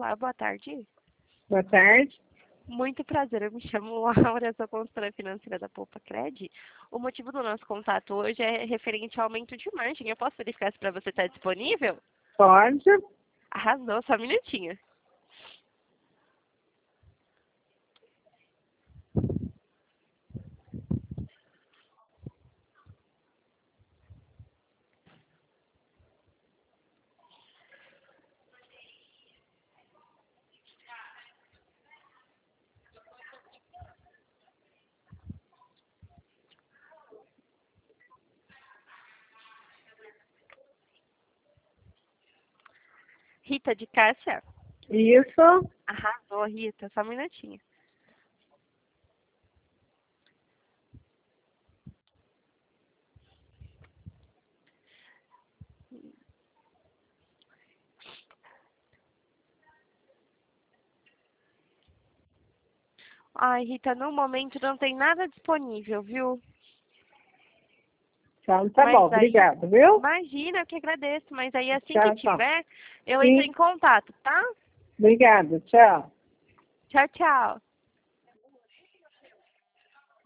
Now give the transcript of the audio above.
falar. Boa tarde. Boa tarde. Muito prazer, eu me chamo Laura, sou consultora financeira da Poupa Cred. O motivo do nosso contato hoje é referente ao aumento de margem. Eu posso verificar se para você está disponível? Pode. Arrasou, só um minutinho. Rita de Cássia? Isso. Arrasou, Rita, só um minutinho. Ai, Rita, no momento não tem nada disponível, viu? Então, tá bom. Obrigada, viu? Imagina, eu que agradeço. Mas aí assim Tchau, que tchau. tiver, eu Sim. entro em contato, tá? Obrigada. Tchau. Tchau, tchau.